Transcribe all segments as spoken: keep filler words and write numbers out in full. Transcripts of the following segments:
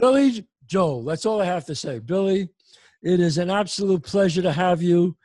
Billy Joel. That's all I have to say. Billy, it is an absolute pleasure to have you.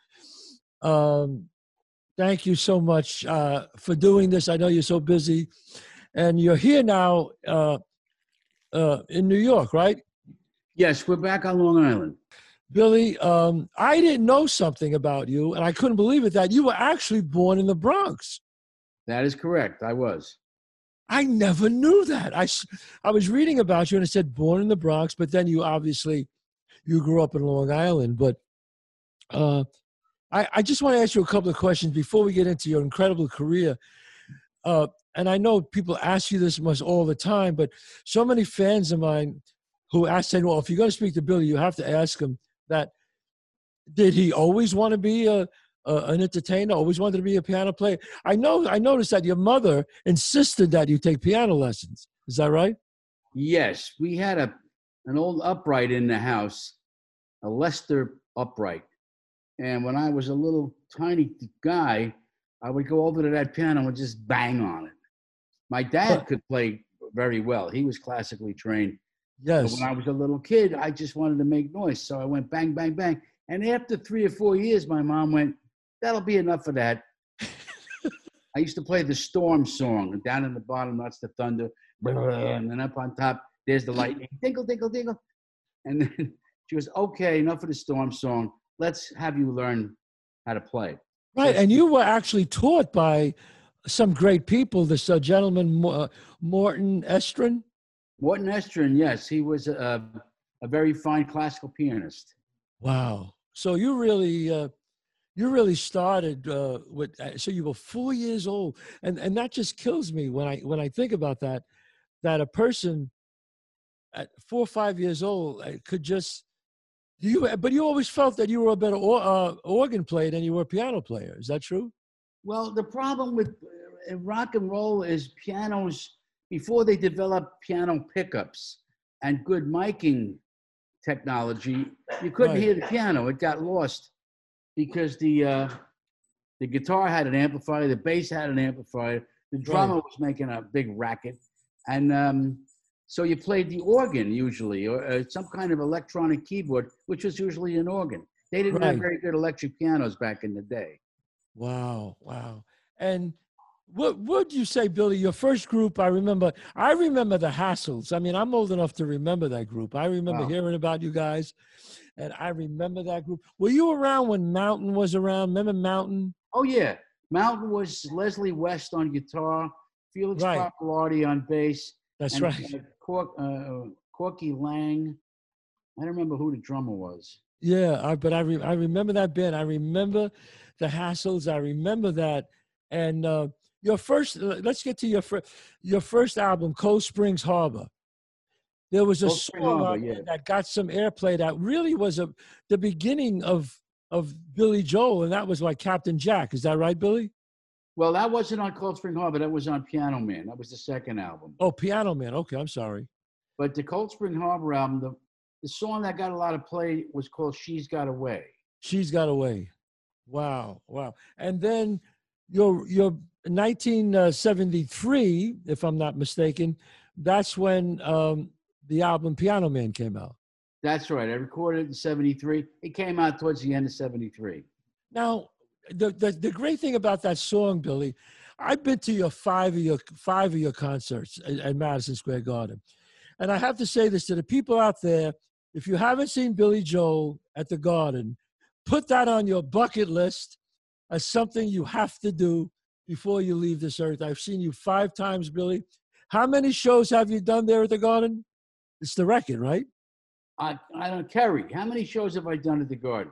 Um, thank you so much uh, for doing this. I know you're so busy. And you're here now uh, uh, in New York, right? Yes, we're back on Long Island. Billy, um, I didn't know something about you, and I couldn't believe it, that you were actually born in the Bronx. That is correct. I was. I never knew that. I, s- I was reading about you, and it said born in the Bronx, but then you obviously, you grew up in Long Island. But uh, I, I just want to ask you a couple of questions before we get into your incredible career. Uh, and I know people ask you this much all the time, but so many fans of mine who ask, saying, well, if you're going to speak to Billy, you have to ask him that, did he always want to be a, a an entertainer, always wanted to be a piano player? I know, I noticed that your mother insisted that you take piano lessons. Is that right? Yes, we had a an old upright in the house, a Lester upright. And when I was a little tiny guy, I would go over to that piano and just bang on it. My dad could play very well. He was classically trained. But when Yes. I was a little kid, I just wanted to make noise. So I went bang, bang, bang. And after three or four years, my mom went, that'll be enough of that. I used to play the Storm song. And down in the bottom, that's the thunder. And then up on top, there's the lightning. Tinkle, tinkle, tinkle. And then she goes, okay, enough of the Storm song. Let's have you learn how to play. Right. So And you were actually taught by some great people, this uh, gentleman, Mo- uh, Morton Estrin. Morton Estrin, yes, he was a, a very fine classical pianist. Wow. So you really, uh, you really started uh, with. uh, So you were four years old, and and that just kills me when I when I think about that. That a person at four or five years old uh, could just you. But you always felt that you were a better or, uh, organ player than you were a piano player. Is that true? Well, the problem with uh, rock and roll is pianos, before they developed piano pickups and good miking technology, you couldn't Right. hear the piano. It got lost because the uh, the guitar had an amplifier, the bass had an amplifier, the drummer Right. was making a big racket, and um, so you played the organ usually, or uh, some kind of electronic keyboard, which was usually an organ. They didn't have Right. very good electric pianos back in the day. Wow, wow. And what would you say, Billy, your first group? I remember, I remember the Hassles. I mean, I'm old enough to remember that group. I remember Wow. hearing about you guys, and I remember that group. Were you around when Mountain was around? Remember Mountain? Oh yeah, Mountain was Leslie West on guitar, Felix Right. Pappalardi on bass, That's and right. uh, Cork, uh, Corky Lang. I don't remember who the drummer was. Yeah, I, but I, re, I remember that band. I remember the Hassles. I remember that. And uh, your first, let's get to your, fir- your first album, Cold Springs Harbor. There was a Cold Spring song Harbor, on yeah. there that got some airplay that really was a the beginning of of Billy Joel, and that was like Captain Jack. Is that right, Billy? Well, that wasn't on Cold Spring Harbor. That was on Piano Man. That was the second album. Oh, Piano Man. Okay, I'm sorry. But the Cold Spring Harbor album, the, the song that got a lot of play was called She's Got Away. She's Got Away. Wow, wow. And then your your nineteen seventy-three, if I'm not mistaken, that's when um, the album Piano Man came out. That's right. I recorded it in seventy-three. It came out towards the end of seventy-three. Now, the, the the great thing about that song, Billy, I've been to your five of your five of your concerts at, at Madison Square Garden, and I have to say this to the people out there: if you haven't seen Billy Joel at the Garden, put that on your bucket list as something you have to do before you leave this earth. I've seen you five times, Billy. How many shows have you done there at the Garden? It's the record, right? I, I don't, Kerry, how many shows have I done at the Garden?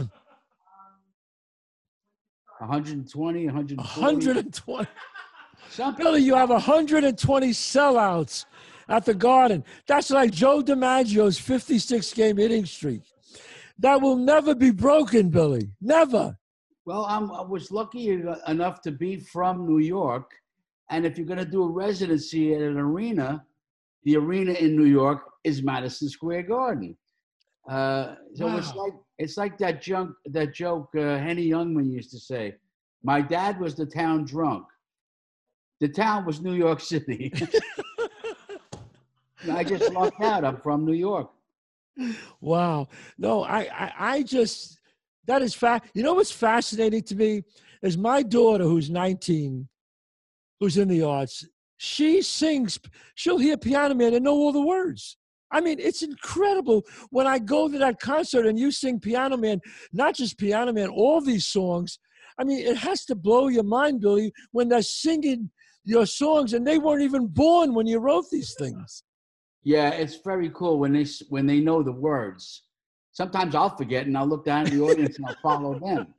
one hundred twenty, one hundred forty. one hundred twenty. Something. Billy, you have one hundred twenty sellouts at the Garden. That's like Joe DiMaggio's fifty-six game hitting streak. That will never be broken, Billy. Never. Well, I'm, I was lucky enough to be from New York. And if you're going to do a residency at an arena, the arena in New York is Madison Square Garden. Uh, so Wow. it's like it's like that junk that joke uh, Henny Youngman used to say. My dad was the town drunk. The town was New York City. I just lucked out. I'm from New York. Wow. No, I, I, I just, that is fact. You know what's fascinating to me is my daughter, who's nineteen, who's in the arts, she sings, she'll hear Piano Man and know all the words. I mean, it's incredible when I go to that concert and you sing Piano Man, not just Piano Man, all these songs. I mean, it has to blow your mind, Billy, when they're singing your songs and they weren't even born when you wrote these things. Yeah, it's very cool when they when they know the words. Sometimes I'll forget and I'll look down at the audience and I'll follow them.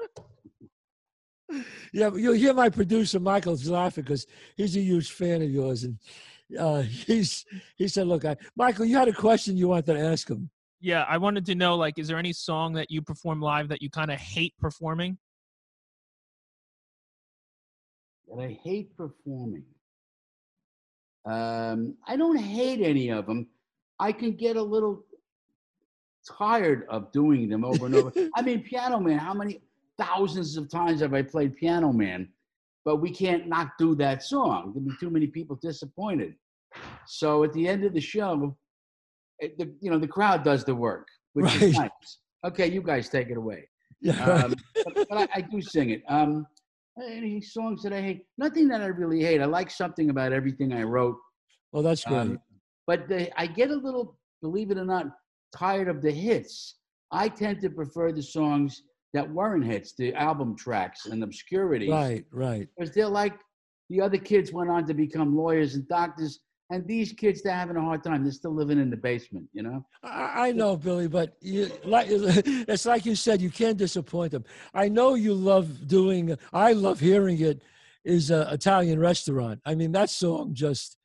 Yeah, you'll hear my producer Michael's laughing because he's a huge fan of yours, and uh, he's he said, "Look, I, Michael, you had a question you wanted to ask him." Yeah, I wanted to know, like, is there any song that you perform live that you kind of hate performing? That I hate performing. Um, I don't hate any of them. I can get a little tired of doing them over and over. I mean, Piano Man, how many thousands of times have I played Piano Man? But we can't not do that song. There'd be too many people disappointed. So at the end of the show, it, the, you know, the crowd does the work, which Right. is nice. Okay, you guys take it away. Yeah, right. Um, but but I, I do sing it. Um, any songs that I hate? Nothing that I really hate. I like something about everything I wrote. Well, that's great. Um, but the, I get a little, believe it or not, tired of the hits. I tend to prefer the songs that weren't hits, the album tracks and obscurities. Right, right. Because they're like, the other kids went on to become lawyers and doctors, and these kids, they're having a hard time. They're still living in the basement, you know? I, I know, Billy, but you, like, it's like you said, you can't disappoint them. I know you love doing, I love hearing it, is uh, Italian Restaurant. I mean, that song just,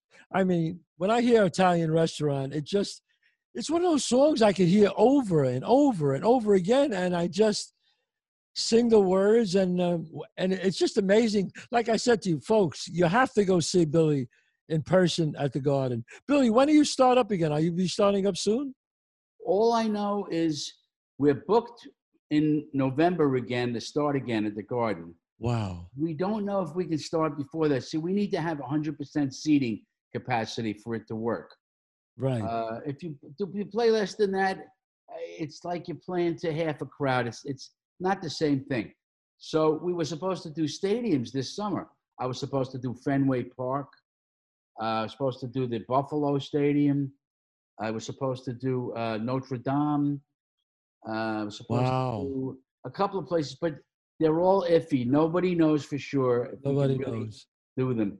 I mean, when I hear Italian Restaurant, it just, it's one of those songs I could hear over and over and over again, and I just sing the words, and uh, and it's just amazing. Like I said to you, folks, you have to go see Billy in person at the Garden. Billy, when do you start up again? Are you be starting up soon? All I know is we're booked in November again to start again at the Garden. Wow. We don't know if we can start before that. See, we need to have one hundred percent seating capacity for it to work. Right. Uh, if you if you play less than that, it's like you're playing to half a crowd. It's it's not the same thing. So we were supposed to do stadiums this summer. I was supposed to do Fenway Park. Uh, I was supposed to do the Buffalo Stadium. I was supposed to do uh, Notre Dame. Uh, I was supposed Wow. to do a couple of places, but they're all iffy. Nobody knows for sure if we Nobody can really knows. do them.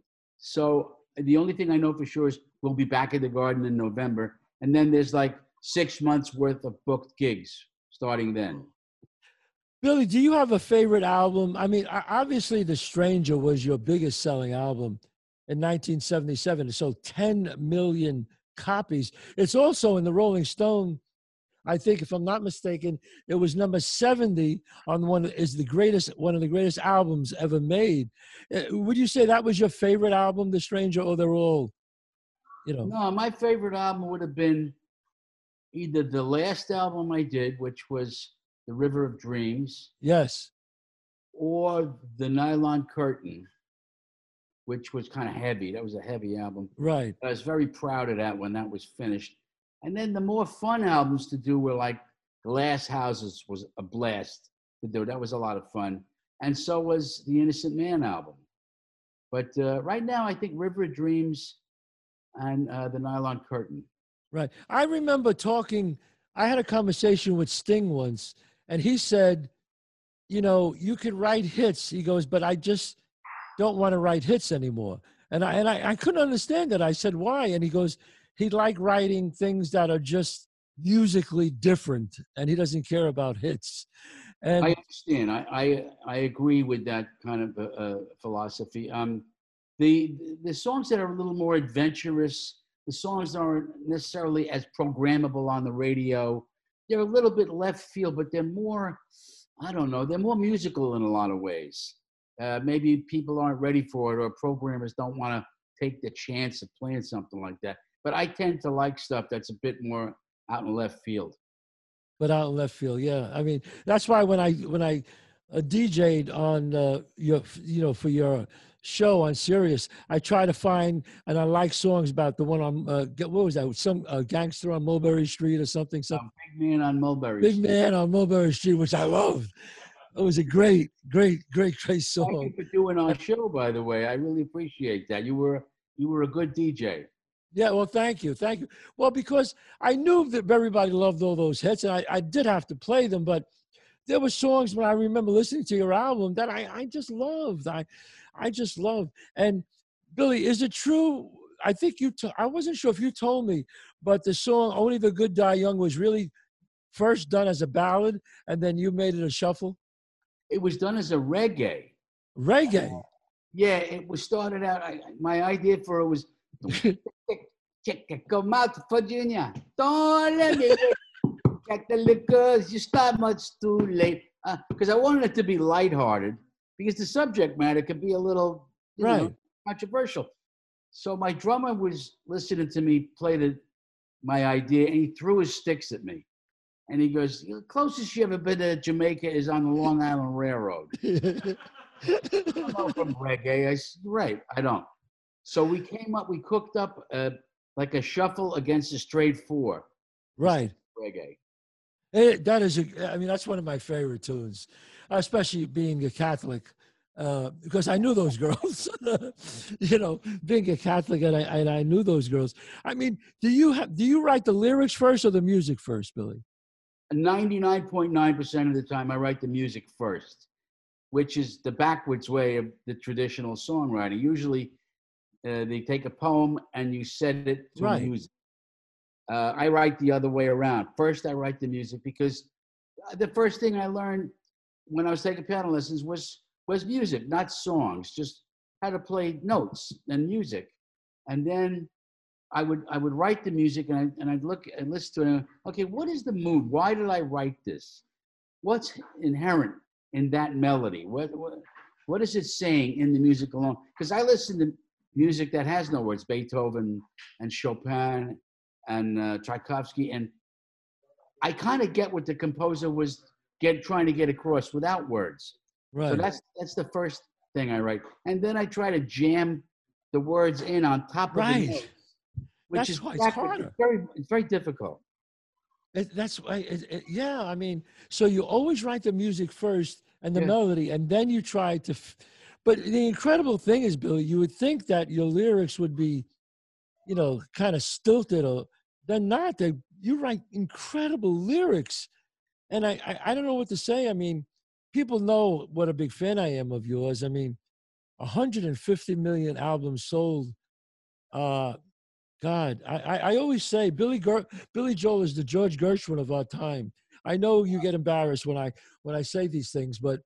So the only thing I know for sure is we'll be back at the Garden in November. And then there's like six months worth of booked gigs starting then. Billy, do you have a favorite album? I mean, o- obviously, The Stranger was your biggest selling album in nineteen seventy-seven. It sold ten million copies. It's also in the Rolling Stone. I think, if I'm not mistaken, it was number seventy on one is the greatest one of the greatest albums ever made. Uh, Would you say that was your favorite album, The Stranger, or they're all, you know? No, my favorite album would have been either the last album I did, which was The River of Dreams, Yes. or The Nylon Curtain, which was kind of heavy. That was a heavy album. Right. I was very proud of that when that was finished. And then the more fun albums to do were like Glass Houses was a blast to do. That was a lot of fun. And so was the Innocent Man album. But uh, right now, I think River of Dreams and uh, the Nylon Curtain. Right. I remember talking, I had a conversation with Sting once, and he said, you know, you could write hits. He goes, but I just don't want to write hits anymore. And I and I, I couldn't understand it. I said, why? And he goes, he liked writing things that are just musically different, and he doesn't care about hits. And I understand. I, I, I agree with that kind of uh, uh, philosophy. Um, the, the songs that are a little more adventurous, the songs aren't necessarily as programmable on the radio. They're a little bit left field, but they're more, I don't know, they're more musical in a lot of ways. Uh, maybe people aren't ready for it, or programmers don't want to take the chance of playing something like that. But I tend to like stuff that's a bit more out in left field. but out in left field, yeah. I mean, that's why when I when I uh, D J'd on uh, your, you know, for your show on Sirius, I try to find, and I like songs about the one on, uh, g- what was that? Some uh, gangster on Mulberry Street or something, A some big man on Mulberry big Street. man on Mulberry Street, which I loved. It was a great, great, great, great Thank song. you for doing our show, by the way. I really appreciate that. You were you were a good D J. Yeah, well, thank you, thank you. Well, because I knew that everybody loved all those hits, and I, I did have to play them, but there were songs when I remember listening to your album that I, I just loved. I, I just loved. And Billy, is it true? I think you. T- I wasn't sure if you told me, but the song "Only the Good Die Young" was really first done as a ballad, and then you made it a shuffle. It was done as a reggae. Reggae. Yeah, it was started out. I, my idea for it was check it, come out, Virginia. Don't let me wait. Get the liquors. You start much too late. Because uh, I wanted it to be lighthearted, because the subject matter could be a little, you Right. know, controversial. So my drummer was listening to me play the my idea, and he threw his sticks at me. And he goes, "The closest you ever been to Jamaica is on the Long Island Railroad." I don't know from reggae. I said, right, I don't. So we came up, we cooked up uh, like a shuffle against a straight four. Right. Reggae. It, that is, a, I mean, that's one of my favorite tunes, especially being a Catholic, uh, because I knew those girls. You know, being a Catholic, and I and I knew those girls. I mean, do you have do you write the lyrics first or the music first, Billy? ninety-nine point nine percent of the time, I write the music first, which is the backwards way of the traditional songwriting. Usually, uh, they take a poem and you set it to Right. music. Uh, I write the other way around. First, I write the music, because the first thing I learned when I was taking piano lessons was was music, not songs, just how to play notes and music. And then I would I would write the music, and I and I'd look and listen to it. And, okay, what is the mood? Why did I write this? What's inherent in that melody? What what what is it saying in the music alone? Because I listen to music that has no words, Beethoven and Chopin and uh, Tchaikovsky, and I kind of get what the composer was get trying to get across without words. Right. So that's that's the first thing I write, and then I try to jam the words in on top of Right. the notes, which That's is why it's harder. It's very it's very difficult. It, that's why. It, it, yeah, I mean, so you always write the music first and the Yeah. melody, and then you try to. F- but the incredible thing is, Billy, you would think that your lyrics would be, you know, kind of stilted, or they're not. They you write incredible lyrics, and I, I I don't know what to say. I mean, people know what a big fan I am of yours. I mean, one hundred fifty million albums sold. Uh, God, I, I, I always say Billy Ger- Billy Joel is the George Gershwin of our time. I know you get embarrassed when I when I say these things, but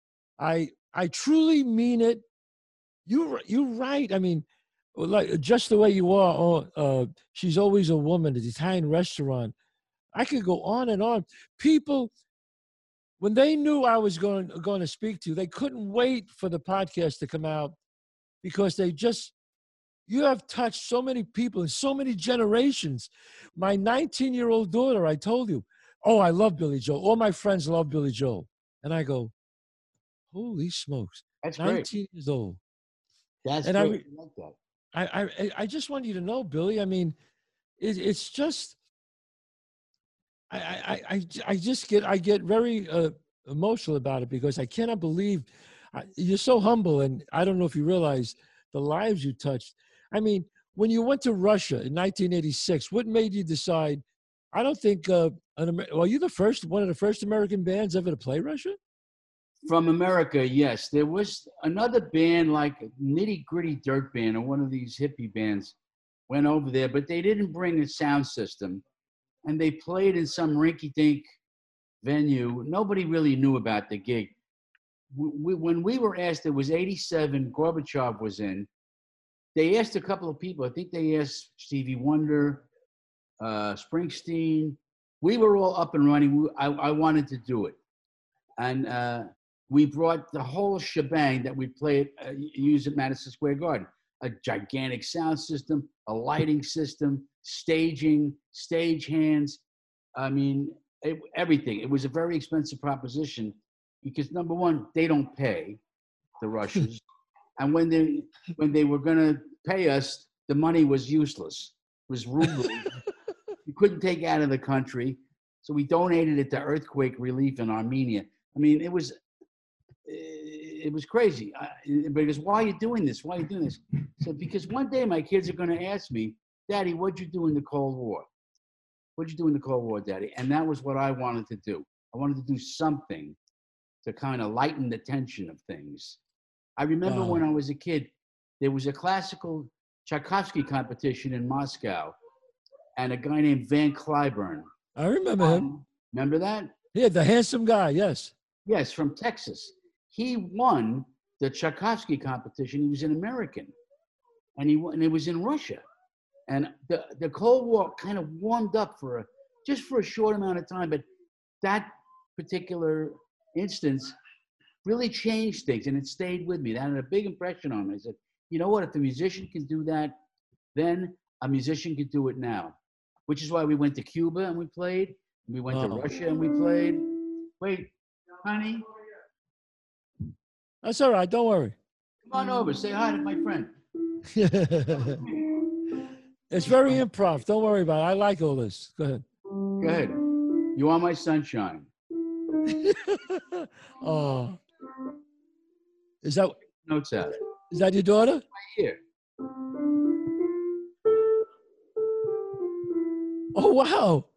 I I truly mean it. You you right. I mean, like just the way you are. Oh, uh, she's always a woman. The Italian restaurant. I could go on and on. People, when they knew I was going going to speak to you, they couldn't wait for the podcast to come out, because they just you have touched so many people in so many generations. My nineteen-year-old daughter, I told you, oh, I love Billy Joel. All my friends love Billy Joel. And I go, holy smokes, That's great. nineteen years old. That's And I, great. re- I like that. I, I, I just want you to know, Billy, I mean, it, it's just, I, I, I, I just get, I get very uh, emotional about it, because I cannot believe I, you're so humble. And I don't know if you realize the lives you touched. I mean, when you went to Russia in nineteen eighty-six, what made you decide? I don't think, uh, an Amer- well, you're the first, one of the first American bands ever to play Russia? From America, yes. There was another band, like Nitty Gritty Dirt Band, or one of these hippie bands, went over there, but they didn't bring a sound system, and they played in some rinky-dink venue. Nobody really knew about the gig. We, when we were asked, it was eighty-seven, Gorbachev was in. They asked a couple of people. I think they asked Stevie Wonder, uh, Springsteen. We were all up and running. We, I, I wanted to do it. And uh, we brought the whole shebang that we played, uh, use at Madison Square Garden. A gigantic sound system, a lighting system, staging, stage hands. I mean, it, everything. It was a very expensive proposition, because number one, they don't pay, the Russians. And when they when they were going to pay us, the money was useless. It was ruble. You couldn't take it out of the country, so we donated it to earthquake relief in Armenia. I mean, it was it was crazy. I, because why are you doing this? Why are you doing this? So because one day my kids are going to ask me, Daddy, what'd you do in the Cold War? What'd you do in the Cold War, Daddy? And that was what I wanted to do. I wanted to do something to kind of lighten the tension of things. I remember Wow. when I was a kid, there was a classical Tchaikovsky competition in Moscow, and a guy named Van Cliburn. I remember him. Remember that? Yeah, the handsome guy. Yes. Yes, from Texas. He won the Tchaikovsky competition. He was an American, and he and it was in Russia. And the, the Cold War kind of warmed up for a, just for a short amount of time, but that particular instance really changed things, and it stayed with me. That had a big impression on me. I said, you know what, if a musician can do that, then a musician could do it now. Which is why we went to Cuba and we played. We went Wow. to Russia and we played. Wait, honey, That's all right. Don't worry. come on over. Say hi to my friend. It's very improv. Don't worry about it. I like all this. Go ahead. Go ahead. You are my sunshine. Oh, is that Notes out. is that your daughter? Right here. Oh wow.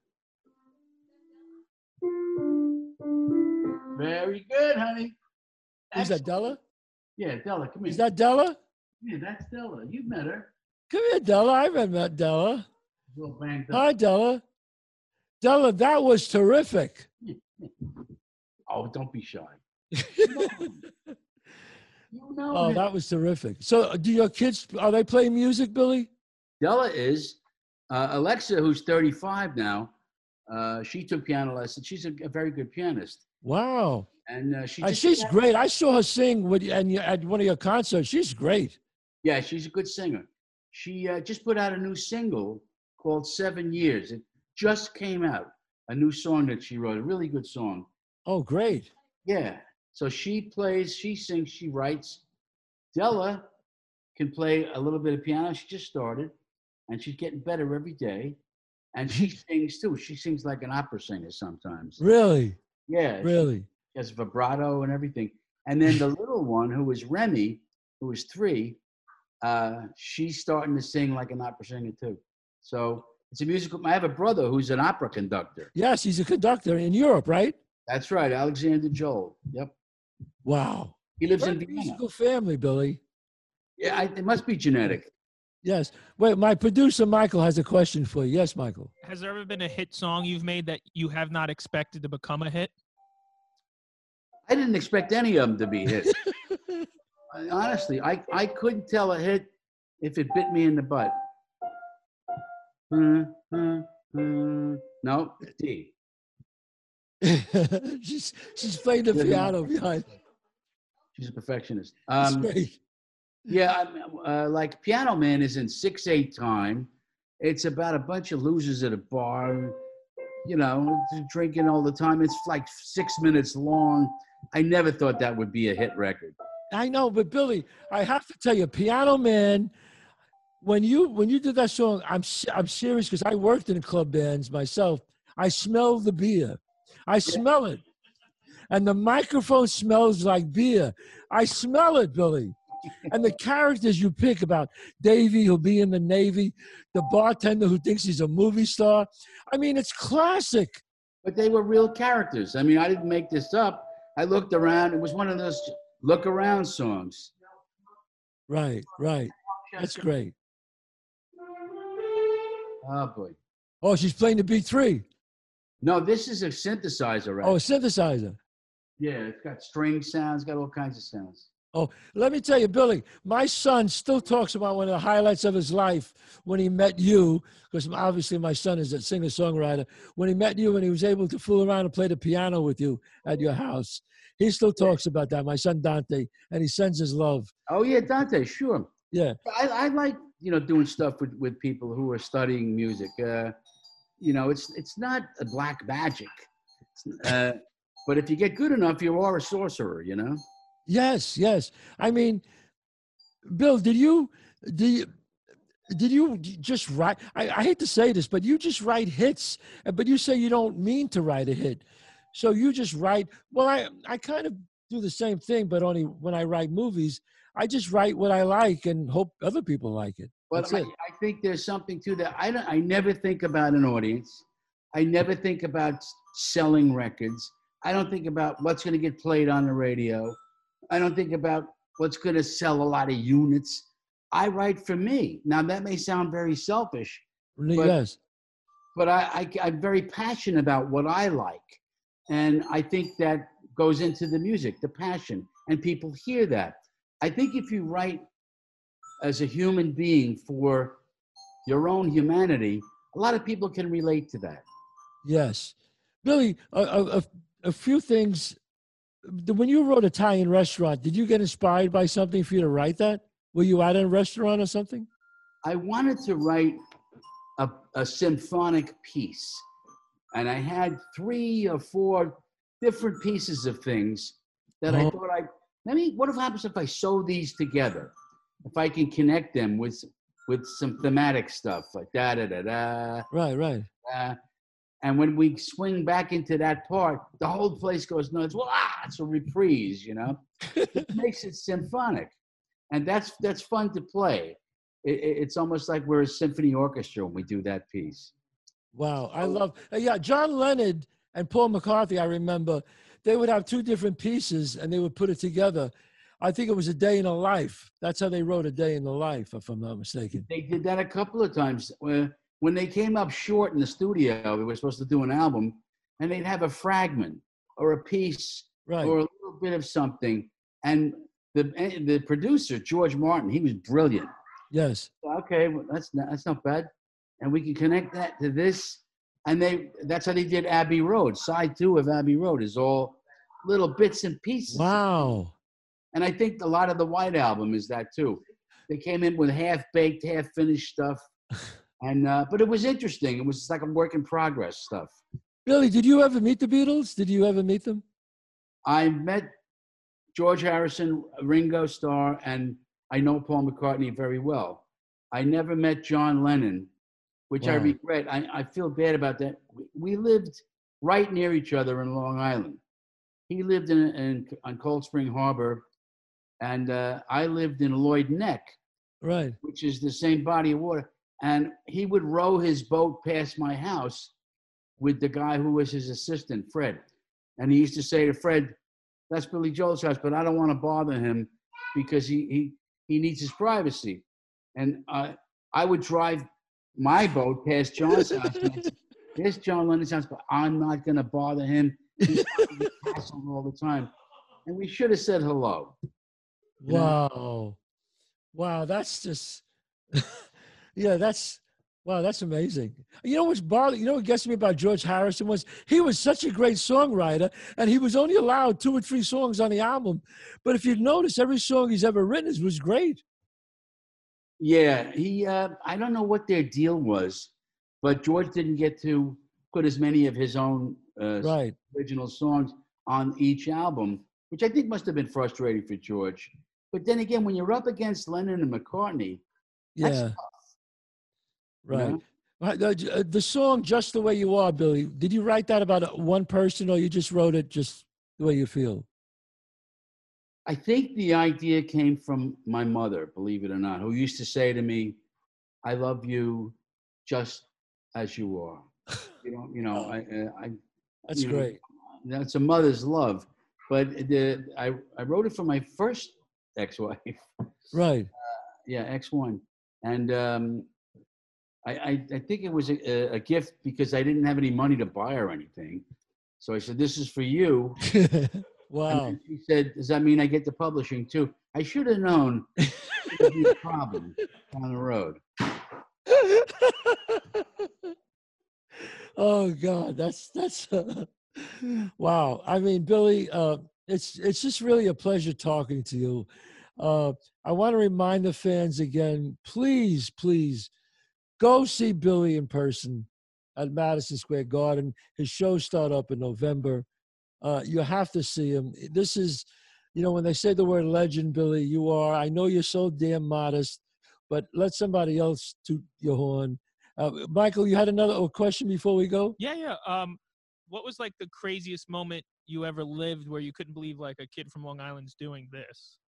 Very good, honey. Is that Della? Yeah, Della, come here. Is that Della? Yeah, that's Della. You've met her. Come here, Della. I haven't met Della. She's all banged up. Hi, Della. Della, that was terrific. Oh, don't be shy. You know Oh, him. that was terrific. So, do your kids are they playing music, Billy? Della is. Uh, Alexa, who's thirty-five now, uh, she took piano lessons. She's a, a very good pianist. Wow. And uh, she Uh, just she's great. I saw her sing with you and you, at one of your concerts. She's great. Yeah, she's a good singer. She uh, just put out a new single called Seven Years. It just came out, a new song that she wrote, a really good song. Oh, great. Yeah, so she plays, she sings, she writes. Della can play a little bit of piano. She just started, and she's getting better every day. And she sings too. She sings like an opera singer sometimes. Really? Yeah, Really? she has vibrato and everything. And then the little one, who is Remy, who is three, uh, she's starting to sing like an opera singer too. So it's a musical. I have a brother who's an opera conductor. Yes, he's a conductor in Europe, right? That's right, Alexander Joel. Yep. Wow. He lives What in a Vienna. musical family, Billy. Yeah, I, it must be genetic. Yes. Wait, my producer Michael has a question for you. Yes, Michael. Has there ever been a hit song you've made that you have not expected to become a hit? I didn't expect any of them to be hits. I- honestly, I, I couldn't tell a hit if it bit me in the butt. Hmm, hmm, hmm. No, D. she's she's playing the piano behind. She's a perfectionist. That's Um, great. yeah, I'm, uh, like Piano Man is in six eight time. It's about a bunch of losers at a bar, you know, drinking all the time. It's like six minutes long. I never thought that would be a hit record. I know, but Billy, I have to tell you, Piano Man, when you when you did that song, I'm se- I'm serious because I worked in club bands myself. I smell the beer. I smell it, and the microphone smells like beer. I smell it, Billy. And the characters you pick about Davey, who'll be in the Navy, the bartender who thinks he's a movie star. I mean, it's classic. But they were real characters. I mean, I didn't make this up. I looked around. It was one of those look around songs. Right, right. That's great. Oh, boy. Oh, she's playing the B three. No, this is a synthesizer, right? Oh, a synthesizer. Yeah, it's got string sounds, got all kinds of sounds. Oh, let me tell you, Billy, my son still talks about one of the highlights of his life when he met you, because obviously my son is a singer-songwriter, when he met you and he was able to fool around and play the piano with you at your house. He still talks about that, my son Dante, and he sends his love. Oh, yeah, Dante, sure. Yeah. I, I like, you know, doing stuff with, with people who are studying music. Uh, you know, it's it's not a black magic. Uh, but if you get good enough, you are a sorcerer, you know? Yes, yes. I mean, Bill, did you did you, did you just write? I, I hate to say this, but you just write hits, uh, but you say you don't mean to write a hit. So you just write. Well, I I kind of do the same thing, but only when I write movies, I just write what I like and hope other people like it. But That's I, it. I think there's something to that. I don't. I never think about an audience. I never think about s- selling records. I don't think about what's going to get played on the radio. I don't think about what's going to sell a lot of units. I write for me. Now that may sound very selfish, but Yes. but I, I I'm very passionate about what I like, and I think that goes into the music, the passion, and people hear that. I think if you write as a human being for your own humanity, a lot of people can relate to that. Yes. Billy, a, a, a a few things. The- When you wrote Italian Restaurant, did you get inspired by something for you to write that? Were you at a restaurant or something? I wanted to write a, a symphonic piece, and I had three or four different pieces of things that I Oh, thought I maybe what if happens if I sew these together? If I can connect them with with some thematic stuff like da da da da. right, right. da. And when we swing back into that part, the whole place goes nuts. Well, ah, it's a reprise, you know. It makes it symphonic, and that's that's fun to play. It, it- it's almost like we're a symphony orchestra when we do that piece. Wow, I So love. uh, Yeah, John Lennon and Paul McCartney. I remember they would have two different pieces, and they would put it together. I think it was A Day in the Life. That's how they wrote A Day in the Life, if I'm not mistaken. they did that a couple of times. Where when they came up short in the studio, they were supposed to do an album, and they'd have a fragment or a piece Right. or a little bit of something. And the the producer George Martin, he was brilliant. Yes. Okay, well, that's not, that's not bad, and we can connect that to this, and they that's how they did Abbey Road. Side two of Abbey Road is all little bits and pieces, Wow. and I think a lot of the White Album is that too. They came in with half baked, half finished stuff, and uh, but it was interesting. It was like a work in progress stuff. Billy, did you ever meet the Beatles? Did you ever meet them? I met George Harrison, Ringo Starr, and I know Paul McCartney very well. I never met John Lennon, which I Wow. regret. I, I feel bad about that. We, we lived right near each other in Long Island. He lived in, in on Cold Spring Harbor, and uh, I lived in Lloyd Neck, Right. which is the same body of water. And he would row his boat past my house with the guy who was his assistant, Fred. And he used to say to Fred, "That's Billy Joel's house, but I don't want to bother him because he he he needs his privacy." And uh, I would drive my boat past John's house. And I'd say, "There's John Lennon's house, but I'm not going to bother him. He's hassled all the time." And we should have said hello. You know? Wow. Wow, that's just yeah, that's wow, that's amazing. You know what's bother you know what gets me about George Harrison was he was such a great songwriter and he was only allowed two or three songs on the album. But if you'd notice, every song he's ever written is was great. Yeah, he. Uh, I don't know what their deal was, but George didn't get to put as many of his own uh, Right. original songs on each album, which I think must have been frustrating for George. But then again, when you're up against Lennon and McCartney, that's Yeah, you right. know. Right, uh, j- uh, The song "Just the Way You Are," Billy. Did you write that about uh, one person, or you just wrote it just the way you feel? I think the idea came from my mother, believe it or not, who used to say to me, "I love you just as you are." You know, you know, Oh, I, uh, I, that's you know, great. that's a mother's love. But the I I wrote it for my first ex-wife, Right. yeah, X one, and um, I, I I think it was a, a gift because I didn't have any money to buy her anything. So I said, "This is for you." And Wow. then she said, "Does that mean I get the publishing too?" I should have known it would be a problem down the road. Oh God, that's that's wow. I mean, Billy, uh, it's it's just really a pleasure talking to you. Uh, I want to remind the fans again, please, please go see Billy in person at Madison Square Garden. His shows start up in November. Uh, you have to see him. This is you know, when they say the word legend, Billy, you are. I know you're so damn modest, but let somebody else toot your horn. Uh, Michael, you had another oh, question before we go? Yeah, yeah. Um, what was like the craziest moment you ever lived where you couldn't believe like a kid from Long Island's doing this?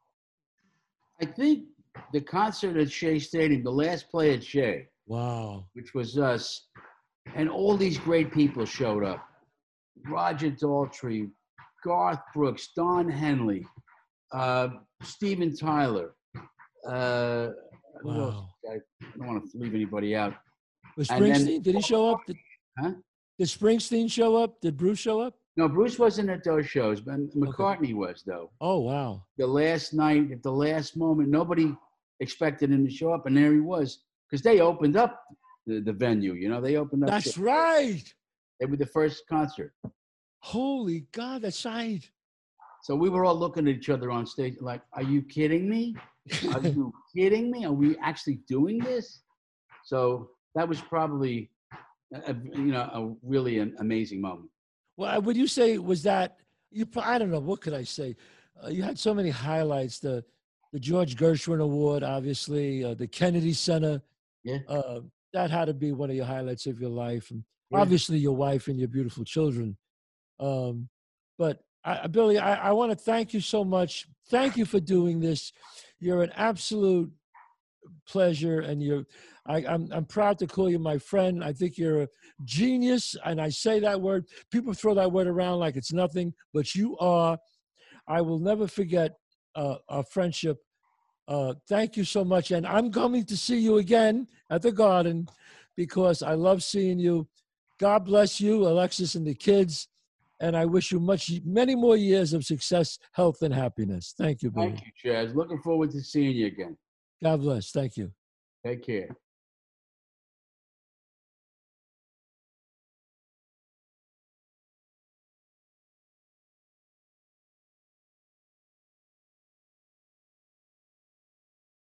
I think the concert at Shea Stadium, the last play at Shea, Wow. which was us, and all these great people showed up. Roger Daltrey, Garth Brooks, Don Henley, uh, Steven Tyler. Uh, who else? Wow. I don't want to leave anybody out. Was And then- Springsteen, did he show up? Did, Huh? did Springsteen show up? Did Bruce show up? No, Bruce wasn't at those shows, but McCartney was, though. Oh, wow. The last night, at the last moment, nobody expected him to show up, and there he was, because they opened up the, the venue. You know, they opened up. That's shit. right. They were the first concert. Holy God, that's right. So we were all looking at each other on stage like, are you kidding me? Are you kidding me? Are we actually doing this? So that was probably, a, a- you know, a really an amazing moment. Well, would you say was that you? pro- I don't know. What could I say? Uh, you had so many highlights. The the George Gershwin Award, obviously, uh, the Kennedy Center. Yeah. Uh, that had to be one of your highlights of your life, and Yeah. obviously your wife and your beautiful children. Um, but I, I- Billy, I, I want to thank you so much. Thank you for doing this. You're an absolute pleasure, and you're. I, I'm I'm proud to call you my friend. I think you're a genius, and I say that word. People throw that word around like it's nothing, but you are. I will never forget uh, our friendship. Uh, thank you so much, and I'm coming to see you again at the Garden because I love seeing you. God bless you, Alexis, and the kids, and I wish you much, many more years of success, health, and happiness. Thank you, Billy. Thank you, Chaz. Looking forward to seeing you again. God bless. Thank you. Take care.